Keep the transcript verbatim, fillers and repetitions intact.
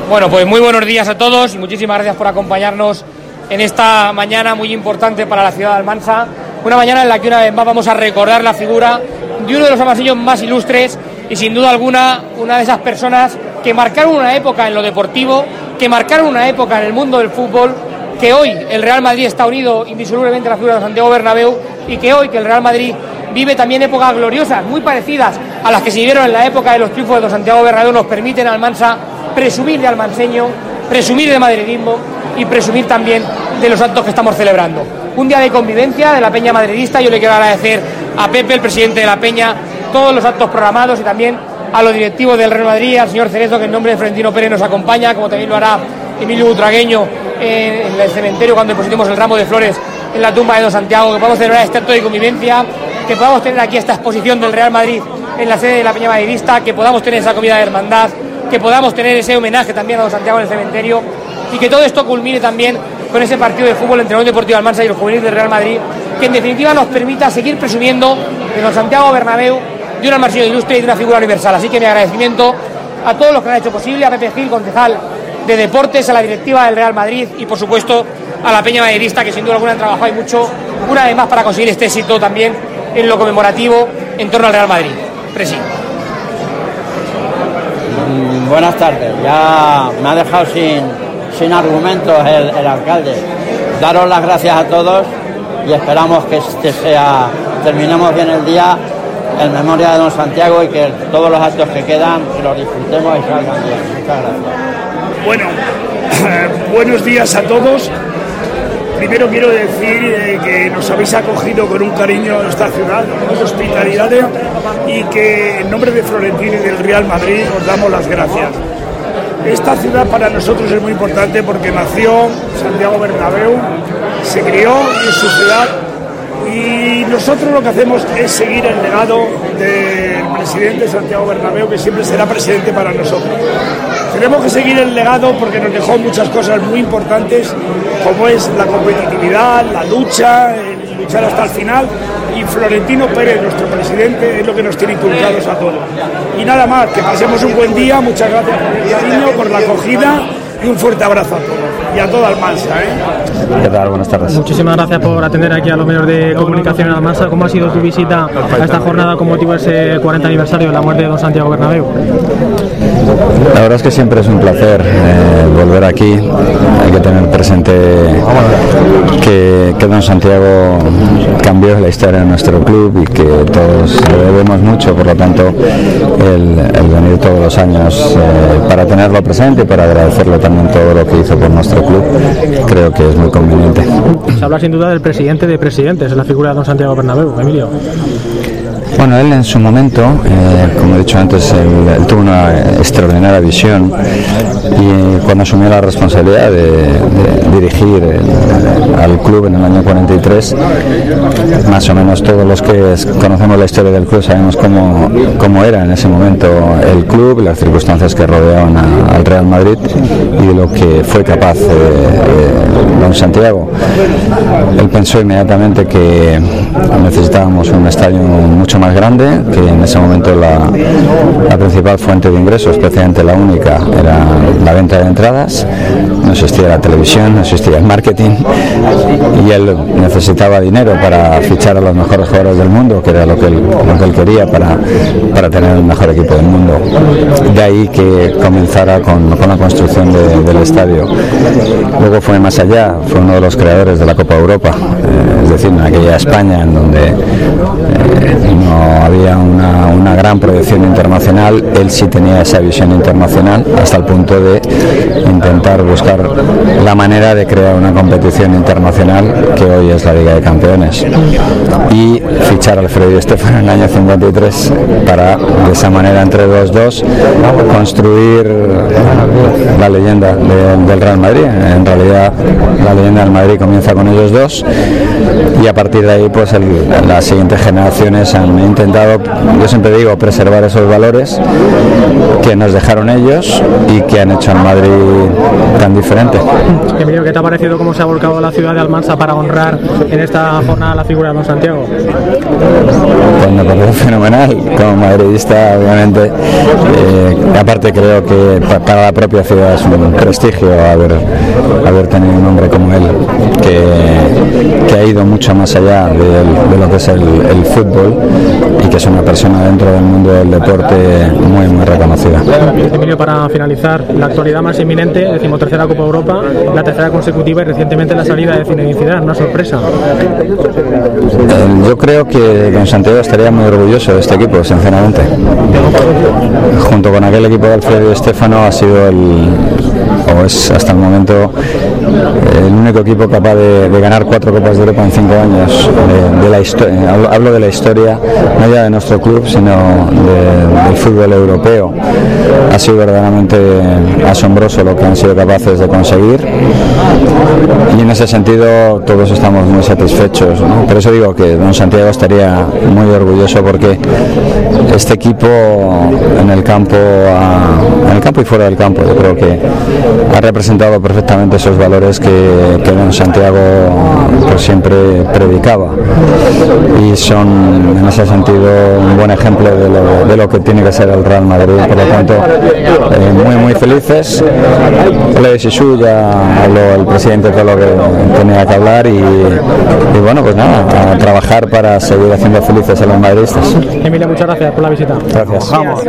Bueno, pues muy buenos días a todos y muchísimas gracias por acompañarnos en esta mañana muy importante para la ciudad de Almansa. Una mañana en la que una vez más vamos a recordar la figura de uno de los almanseños más ilustres y sin duda alguna una de esas personas que marcaron una época en lo deportivo, que marcaron una época en el mundo del fútbol, que hoy el Real Madrid está unido indisolublemente a la figura de Santiago Bernabéu y que hoy que el Real Madrid vive también épocas gloriosas, muy parecidas a las que se vivieron en la época de los triunfos de don Santiago Bernabéu, nos permiten a Almansa presumir de almanseño, presumir de madridismo y presumir también de los actos que estamos celebrando. Un día de convivencia de la Peña madridista. Yo le quiero agradecer a Pepe, el presidente de la Peña, todos los actos programados y también a los directivos del Real Madrid, al señor Cerezo, que en nombre de Florentino Pérez nos acompaña, como también lo hará Emilio Butragueño en el cementerio cuando depositemos el ramo de flores en la tumba de don Santiago, que podamos celebrar este acto de convivencia, que podamos tener aquí esta exposición del Real Madrid en la sede de la Peña madridista, que podamos tener esa comida de hermandad, que podamos tener ese homenaje también a don Santiago en el cementerio y que todo esto culmine también con ese partido de fútbol entre la Unión Deportiva Almansa y los juveniles del Real Madrid, que en definitiva nos permita seguir presumiendo de don Santiago Bernabéu, de un almanseño ilustre y de una figura universal. Así que mi agradecimiento a todos los que lo han hecho posible, a Pepe Gil, concejal de Deportes, a la directiva del Real Madrid y por supuesto a la Peña madridista, que sin duda alguna han trabajado y mucho una vez más para conseguir este éxito también en lo conmemorativo en torno al Real Madrid. Presi. Buenas tardes. Ya me ha dejado sin, sin argumentos el, el alcalde. Daros las gracias a todos y esperamos que este sea, terminemos bien el día en memoria de don Santiago y que todos los actos que quedan los disfrutemos y salgan bien. Muchas gracias. Bueno, eh, buenos días a todos. Primero quiero decir eh, que nos habéis acogido con un cariño en esta ciudad, con hospitalidad, y que en nombre de Florentino y del Real Madrid os damos las gracias. Esta ciudad para nosotros es muy importante porque nació Santiago Bernabéu, se crió en su ciudad y nosotros lo que hacemos es seguir el legado del presidente Santiago Bernabéu, que siempre será presidente para nosotros. Tenemos que seguir el legado porque nos dejó muchas cosas muy importantes, como es la competitividad, la lucha, el luchar hasta el final, y Florentino Pérez, nuestro presidente, es lo que nos tiene inculcados a todos. Y nada más, que pasemos un buen día, muchas gracias por el cariño, por la acogida y un fuerte abrazo a todos y a toda Almansa, ¿eh? ¿Qué tal? Buenas tardes. Muchísimas gracias por atender aquí a los medios de comunicación en Almansa. ¿Cómo ha sido tu visita a esta jornada con motivo de ese cuarenta aniversario de la muerte de don Santiago Bernabéu? La verdad es que siempre es un placer eh, volver aquí. Hay que tener presente que, que don Santiago cambió la historia de nuestro club y que todos le debemos mucho, por lo tanto el, el venir todos los años eh, para tenerlo presente y para agradecerle también todo lo que hizo por nuestro club, creo que es muy conveniente. Se habla sin duda del presidente de presidentes, la figura de don Santiago Bernabéu. Emilio. Bueno, él en su momento, eh, como he dicho antes, él, él tuvo una extraordinaria visión y cuando asumió la responsabilidad de, de dirigir el, al club en el año cuarenta y tres, más o menos todos los que conocemos la historia del club sabemos cómo, cómo era en ese momento el club, las circunstancias que rodeaban a, al Real Madrid y de lo que fue capaz eh, eh, don Santiago. Él pensó inmediatamente que necesitábamos un estadio mucho más grande, que en ese momento la, la principal fuente de ingresos, especialmente la única, era la venta de entradas. No existía la televisión, no existía el marketing y él necesitaba dinero para fichar a los mejores jugadores del mundo, que era lo que él, lo que él quería para, para tener el mejor equipo del mundo. De ahí que comenzara con, con la construcción de, del estadio. Luego fue más allá, fue uno de los creadores de la Copa Europa, eh, es decir, en aquella España en donde eh, no había una, una gran proyección internacional, él sí tenía esa visión internacional hasta el punto de intentar buscar la manera de crear una competición internacional que hoy es la Liga de Campeones y fichar al Alfredo Di Stéfano en el año cincuenta y tres para de esa manera entre los dos construir la leyenda de, del Real Madrid. En realidad la leyenda del Madrid comienza con ellos dos y a partir de ahí pues el, las siguientes generaciones han intentado, yo siempre digo, preservar esos valores que nos dejaron ellos y que han hecho al Madrid tan diferente. Emilio, ¿qué te ha parecido cómo se ha volcado la ciudad de Almansa para honrar en esta jornada la figura de don Santiago? Pues me parece fenomenal, como madridista obviamente, eh, aparte creo que para la propia ciudad es un prestigio haber, haber tenido un hombre como él, que, que ha ido mucho más allá de, de lo que es el, el fútbol, y que es una persona dentro del mundo del deporte muy muy reconocida. Emilio, para finalizar, la actualidad más inminente, decimotercera Copa Europa, la tercera consecutiva y recientemente la salida de Zinedine Zidane, una sorpresa. Yo creo que don Santiago estaría muy orgulloso de este equipo, sinceramente. Junto con aquel equipo de Alfredo y Stéfano ha sido el, o es hasta el momento, el único equipo capaz de, de ganar cuatro Copas de Europa en cinco años. De, de la historia, hablo, hablo de la historia, no ya de nuestro club, sino de, del fútbol europeo. Ha sido verdaderamente asombroso lo que han sido capaces de conseguir, y en ese sentido todos estamos muy satisfechos, ¿no? Por eso digo que don Santiago estaría muy orgulloso, porque este equipo en el campo, en el campo y fuera del campo, yo creo que ha representado perfectamente esos valores que, que don Santiago pues siempre predicaba, y son en ese sentido un buen ejemplo de lo, de lo que tiene que ser el Real Madrid. Por lo tanto, eh, muy muy felices. Le de Sisu, ya habló el presidente todo lo que tenía que hablar, y, y bueno, pues nada, a trabajar para seguir haciendo felices a los madridistas. Emilia, muchas gracias por la visita. Gracias.